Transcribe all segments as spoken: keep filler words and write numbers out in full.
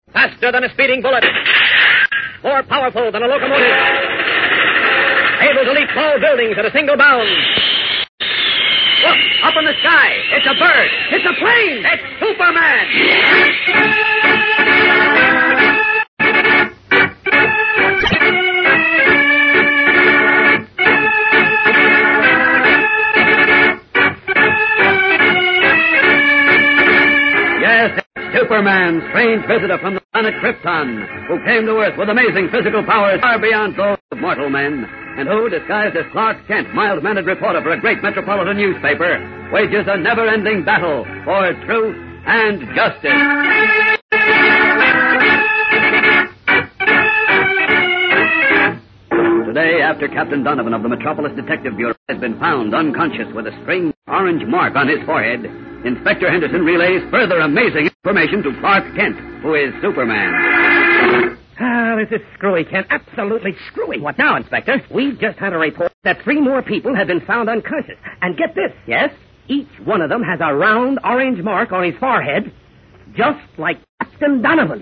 Faster than a speeding bullet. More powerful than a locomotive. Able to leap tall buildings at a single bound. Look, up in the sky. It's a bird. It's a plane. It's Superman. Yes, it's Superman, strange visitor from the planet Krypton, who came to Earth with amazing physical powers far beyond those of mortal men, and who, disguised as Clark Kent, mild-mannered reporter for a great metropolitan newspaper, wages a never-ending battle for truth and justice. Today, after Captain Donovan of the Metropolis Detective Bureau has been found unconscious with a strange orange mark on his forehead, Inspector Henderson relays further amazing information to Clark Kent, who is Superman. Ah, this is screwy, Kent. Absolutely screwy. What now, Inspector? We've just had a report that three more people have been found unconscious. And get this. Yes? Each one of them has a round orange mark on his forehead, just like Captain Donovan.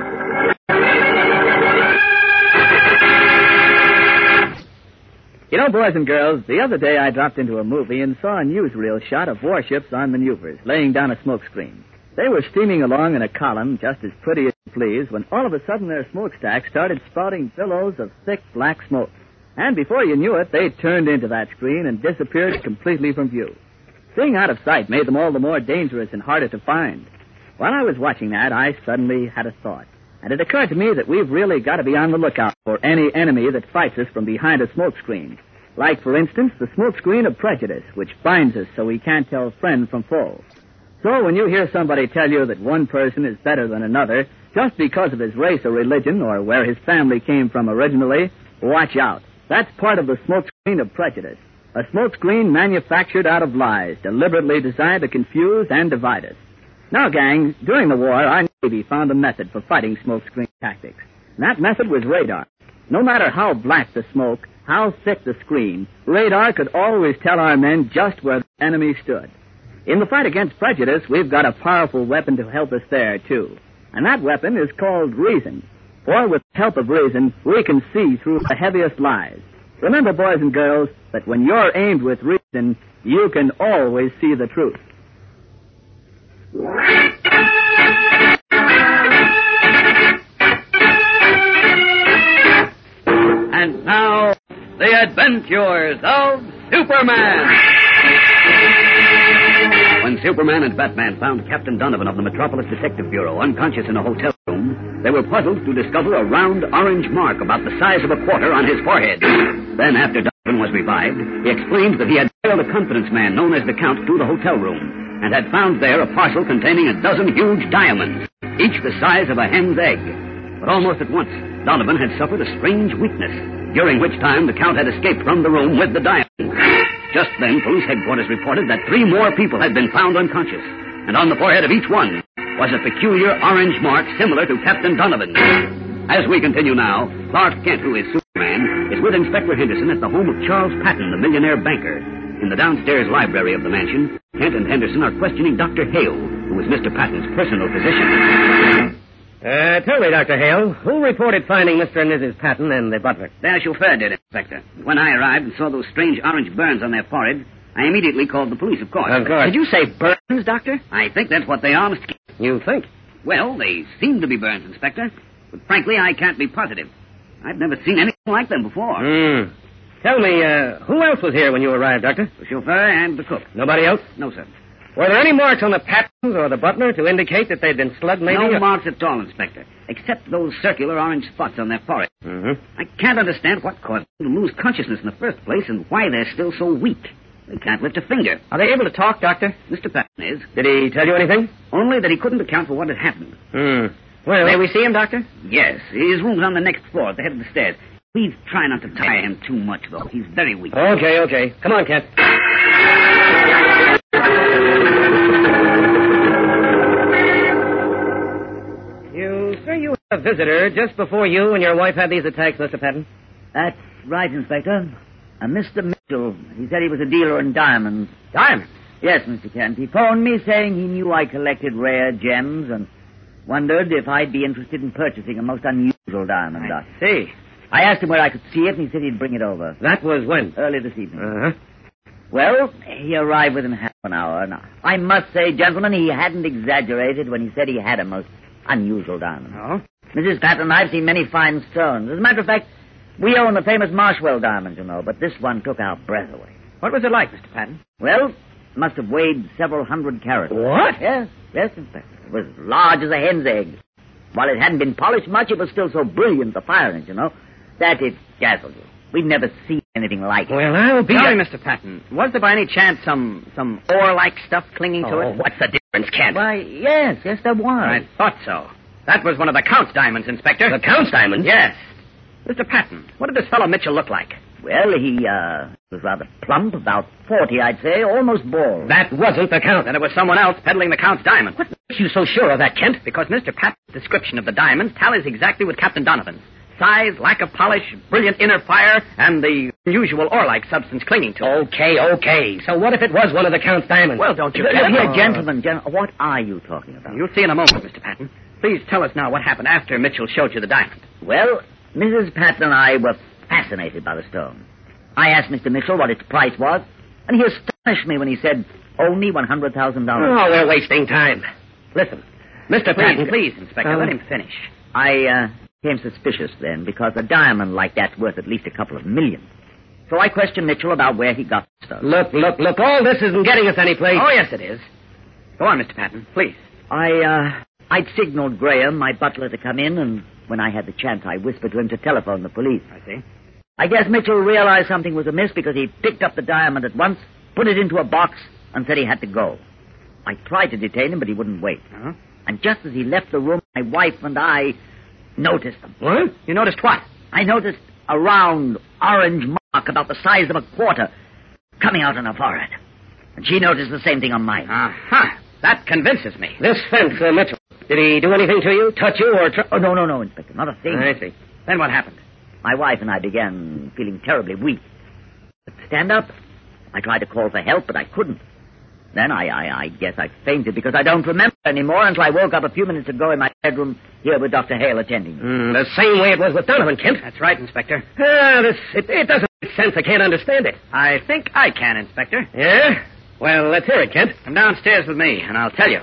You know, boys and girls, the other day I dropped into a movie and saw a newsreel shot of warships on maneuvers, laying down a smoke screen. They were steaming along in a column, just as pretty as you please, when all of a sudden their smokestacks started spouting billows of thick black smoke. And before you knew it, they turned into that screen and disappeared completely from view. Staying out of sight made them all the more dangerous and harder to find. While I was watching that, I suddenly had a thought. And it occurred to me that we've really got to be on the lookout for any enemy that fights us from behind a smoke screen. Like, for instance, the smoke screen of prejudice, which binds us so we can't tell friend from foe. So when you hear somebody tell you that one person is better than another, just because of his race or religion or where his family came from originally, watch out. That's part of the smoke screen of prejudice. A smoke screen manufactured out of lies, deliberately designed to confuse and divide us. Now, gang, during the war, our Navy found a method for fighting smoke screen tactics. And that method was radar. No matter how black the smoke, how thick the screen, radar could always tell our men just where the enemy stood. In the fight against prejudice, we've got a powerful weapon to help us there, too. And that weapon is called reason. For with the help of reason, we can see through the heaviest lies. Remember, boys and girls, that when you're aimed with reason, you can always see the truth. And now, the adventures of Superman. When Superman and Batman found Captain Donovan of the Metropolis Detective Bureau unconscious in a hotel room, they were puzzled to discover a round orange mark about the size of a quarter on his forehead. Then, after Donovan was revived, he explained that he had trailed a confidence man known as the Count to the hotel room and had found there a parcel containing a dozen huge diamonds, each the size of a hen's egg. But almost at once, Donovan had suffered a strange weakness, during which time the Count had escaped from the room with the diamonds. Just then, police headquarters reported that three more people had been found unconscious, and on the forehead of each one was a peculiar orange mark similar to Captain Donovan's. As we continue now, Clark Kent, who is Superman, is with Inspector Henderson at the home of Charles Patton, the millionaire banker. In the downstairs library of the mansion, Kent and Henderson are questioning Doctor Hale, who is Mister Patton's personal physician. Uh, tell me, Doctor Hale, who reported finding Mister and Missus Patton and the butler? Their chauffeur did, Inspector. When I arrived and saw those strange orange burns on their forehead, I immediately called the police, of course. Of course. Did you say burns, Doctor? I think that's what they are, Mister Kent. You think? Well, they seem to be burns, Inspector. But frankly, I can't be positive. I've never seen anything like them before. Hmm. Tell me, uh, who else was here when you arrived, Doctor? The chauffeur and the cook. Nobody else? No, sir. Were there any marks on the Pattons or the butler to indicate that they'd been slugged, maybe? No or... marks at all, Inspector, except those circular orange spots on their forehead. Mm-hmm. I can't understand what caused them to lose consciousness in the first place and why they're still so weak. They can't lift a finger. Are they able to talk, Doctor? Mister Patton is. Did he tell you anything? Only that he couldn't account for what had happened. Hmm. Well, may we see him, Doctor? Yes. His room's on the next floor at the head of the stairs. Please try not to tire him too much, though. He's very weak. Okay, okay. Come on, Kent. You say you had a visitor just before you and your wife had these attacks, Mister Patton? That's right, Inspector. Uh, Mister Mitchell. He said he was a dealer in diamonds. Diamonds? Yes, Mister Kent. He phoned me saying he knew I collected rare gems, and Wondered if I'd be interested in purchasing a most unusual diamond, I Doc. see. I asked him where I could see it, and he said he'd bring it over. That was when? Early this evening. Uh-huh. Well, he arrived within half an hour. Now, I must say, gentlemen, he hadn't exaggerated when he said he had a most unusual diamond. Oh? Missus Patton and I have seen many fine stones. As a matter of fact, we own the famous Marshwell diamond, you know, but this one took our breath away. What was it like, Mister Patton? Well, it must have weighed several hundred carats. What? Yes, yes, Inspector. It was large as a hen's egg. While it hadn't been polished much, it was still so brilliant, the firing, you know, that it dazzled you. We'd never seen anything like it. Well, I'll be... Sorry, Mister Patton. Was there by any chance some some ore-like stuff clinging to Oh, it? what's the difference, Kent? Why, yes, yes, there was. I thought so. That was one of the Count's diamonds, Inspector. The Count's diamond? Yes. Mister Patton, what did this fellow Mitchell look like? Well, he, uh, was rather plump, about forty, I'd say, almost bald. That wasn't the Count. Then it was someone else peddling the Count's diamond. What makes you so sure of that, Kent? Because Mister Patton's description of the diamonds tallies exactly with Captain Donovan's. Size, lack of polish, brilliant inner fire, and the unusual ore-like substance clinging to it. Okay, okay. So what if it was one of the Count's diamonds? Well, don't you Look care? here, gentlemen, gentlemen, what are you talking about? You'll see in a moment, Mister Patton. Please tell us now what happened after Mitchell showed you the diamond. Well, Missus Patton and I were fascinated by the stone. I asked Mister Mitchell what its price was, and he astonished me when he said only one hundred thousand dollars. Oh, we're wasting time. Listen, Mister Please, Patton... please, Inspector, Um, let him finish. I, uh, became suspicious then, because a diamond like that's worth at least a couple of million. So I questioned Mitchell about where he got the stuff. Look, look, look, all this isn't getting us anyplace. Oh, yes, it is. Go on, Mister Patton, please. I, uh, I'd signaled Graham, my butler, to come in, and when I had the chance, I whispered to him to telephone the police. I see. I guess Mitchell realized something was amiss because he picked up the diamond at once, put it into a box, and said he had to go. I tried to detain him, but he wouldn't wait. Uh-huh. And just as he left the room, my wife and I noticed him. What? You noticed what? I noticed a round orange mark about the size of a quarter coming out on her forehead. And she noticed the same thing on mine. Uh-huh. That convinces me. This fence, uh, Mitchell, did he do anything to you, touch you, or... Tr- Oh, no, no, no, Inspector, not a thing. I see. Then what happened? My wife and I began feeling terribly weak. But stand up. I tried to call for help, but I couldn't. Then I, I, I guess I fainted because I don't remember anymore until I woke up a few minutes ago in my bedroom here with Doctor Hale attending me. Mm, the same way it was with Donovan, Kent. That's right, Inspector. Ah, this, it, it doesn't make sense. I can't understand it. I think I can, Inspector. Yeah? Well, let's hear it, Kent. Come downstairs with me, and I'll tell you.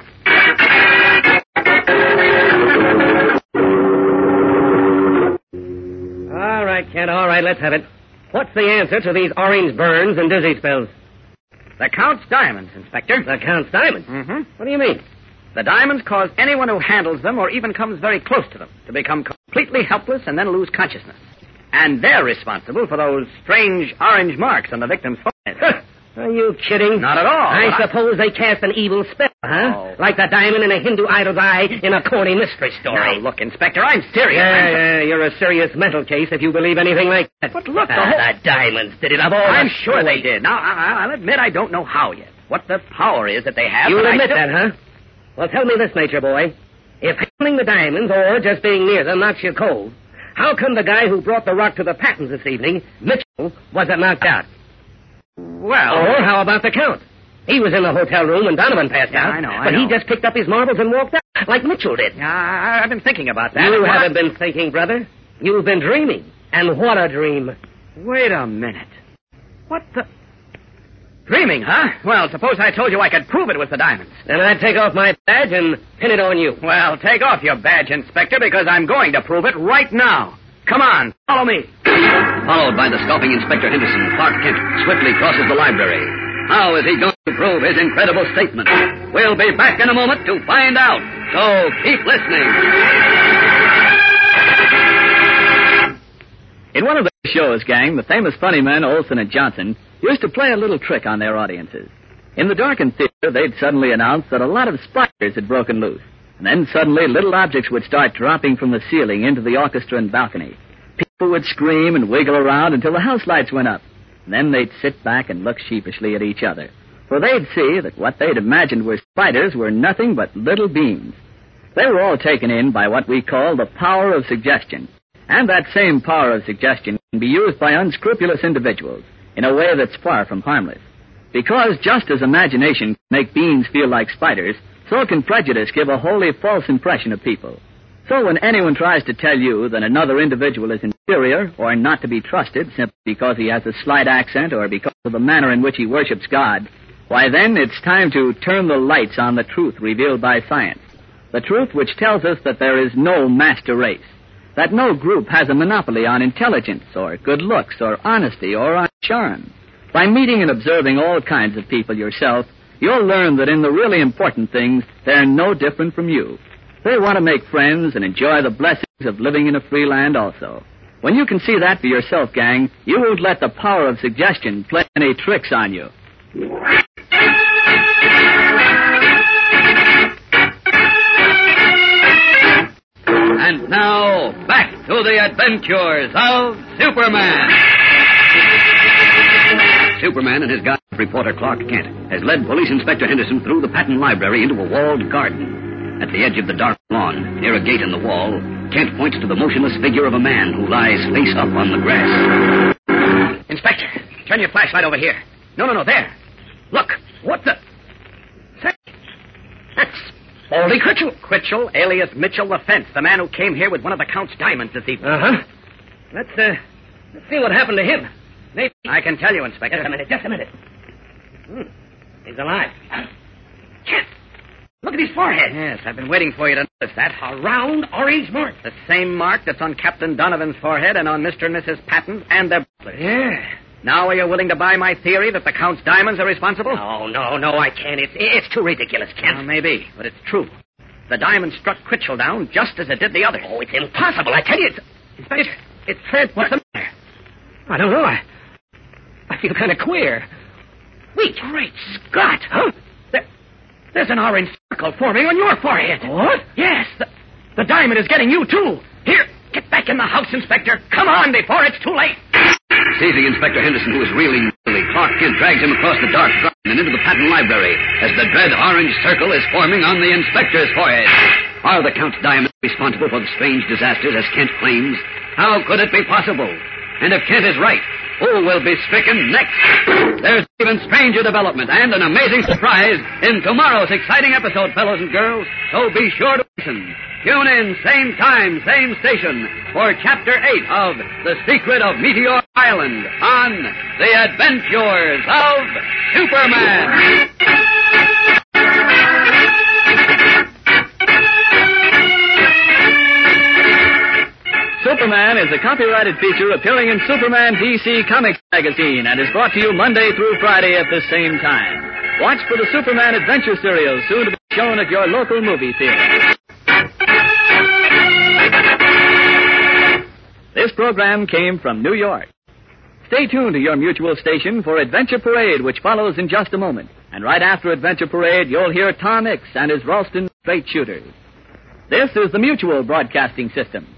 All right, Kent, all right, let's have it. What's the answer to these orange burns and dizzy spells? The Count's diamonds, Inspector. The Count's diamonds? Mm-hmm. What do you mean? The diamonds cause anyone who handles them or even comes very close to them to become completely helpless and then lose consciousness. And they're responsible for those strange orange marks on the victim's forehead. Are you kidding? Not at all. I suppose they cast an evil spell, huh? Oh. Like the diamond in a Hindu idol's eye in a corny mystery story. Now, look, Inspector, I'm serious. Yeah, I'm... yeah, you're a serious mental case if you believe anything like that. But look, the Ah, whole... the diamonds did it of all I'm the sure they stories. did. Now, I- I'll admit I don't know how yet. What the power is that they have. You'll but I admit still- that, huh? Well, tell me this, Nature Boy. If handling the diamonds or just being near them knocks you cold, how come the guy who brought the rock to the Pattons this evening, Mitchell, wasn't knocked out? Well... Or how about the Count? He was in the hotel room when Donovan passed Yeah, out. I know, I But he know. just picked up his marbles and walked out, like Mitchell did. Yeah, I- I've been thinking about that. You And what haven't I- been thinking, brother. You've been dreaming. And what a dream. Wait a minute. What the... Dreaming, huh? Well, suppose I told you I could prove it was the diamonds. Then I'd take off my badge and pin it on you. Well, take off your badge, Inspector, because I'm going to prove it right now. Come on, follow me. Followed by the scoffing Inspector Henderson, Clark Kent swiftly crosses the library. How is he going to prove his incredible statement? We'll be back in a moment to find out. So keep listening. In one of their shows, gang, the famous funny men Olson and Johnson used to play a little trick on their audiences. In the darkened theater, they'd suddenly announce that a lot of spiders had broken loose. And then suddenly little objects would start dropping from the ceiling into the orchestra and balcony. People would scream and wiggle around until the house lights went up. And then they'd sit back and look sheepishly at each other. For they'd see that what they'd imagined were spiders were nothing but little beings. They were all taken in by what we call the power of suggestion. And that same power of suggestion can be used by unscrupulous individuals in a way that's far from harmless. Because just as imagination can make beings feel like spiders, So can prejudice give a wholly false impression of people. So when anyone tries to tell you that another individual is inferior or not to be trusted simply because he has a slight accent or because of the manner in which he worships God, why then it's time to turn the lights on the truth revealed by science. The truth which tells us that there is no master race, that no group has a monopoly on intelligence or good looks or honesty or on charm. By meeting and observing all kinds of people yourself, you'll learn that in the really important things, they're no different from you. They want to make friends and enjoy the blessings of living in a free land also. When you can see that for yourself, gang, you won't let the power of suggestion play any tricks on you. And now, back to the adventures of Superman. Superman and his guide, reporter Clark Kent, has led Police Inspector Henderson through the patent library into a walled garden. At the edge of the dark lawn, near a gate in the wall, Kent points to the motionless figure of a man who lies face up on the grass. Inspector, turn your flashlight over here. No, no, no, there. Look, what the... Say, that's Baldy Critchell. Critchell, alias Mitchell the Fence, the man who came here with one of the Count's diamonds this evening. Uh-huh. Let's, uh, let's see what happened to him. Maybe... I can tell you, Inspector. Just a minute, just a minute. Hmm. He's alive. Kent, look at his forehead. Yes, I've been waiting for you to notice that. A round orange mark. The same mark that's on Captain Donovan's forehead and on Mister and Missus Patton and their butlers. Yeah. Now are you willing to buy my theory that the Count's diamonds are responsible? No, no, no, I can't. It's, it's too ridiculous, Kent. Well, maybe, but it's true. The diamond struck Critchell down just as it did the others. Oh, it's impossible. I tell you, it's... Inspector, it's Fred. What's the matter? I don't know. I, I feel kind of queer. Wait, great Scott! Huh? There, there's an orange circle forming on your forehead. What? Yes, the, the diamond is getting you, too. Here, get back in the house, Inspector. Come on before it's too late. Seizing Inspector Henderson, who is reeling nearly, Clark Kent drags him across the dark garden and into the patent library as the dread orange circle is forming on the inspector's forehead. Are the Count's diamonds responsible for the strange disasters, as Kent claims? How could it be possible? And if Kent is right, who will be stricken next? There's even stranger development and an amazing surprise in tomorrow's exciting episode, fellows and girls, so be sure to listen. Tune in, same time, same station, for Chapter eight of The Secret of Meteor Island on The Adventures of Superman. Superman is a copyrighted feature appearing in Superman D C Comics magazine and is brought to you Monday through Friday at the same time. Watch for the Superman Adventure serial, soon to be shown at your local movie theater. This program came from New York. Stay tuned to your Mutual station for Adventure Parade, which follows in just a moment. And right after Adventure Parade, you'll hear Tom Mix and his Ralston Straight Shooters. This is the Mutual Broadcasting System.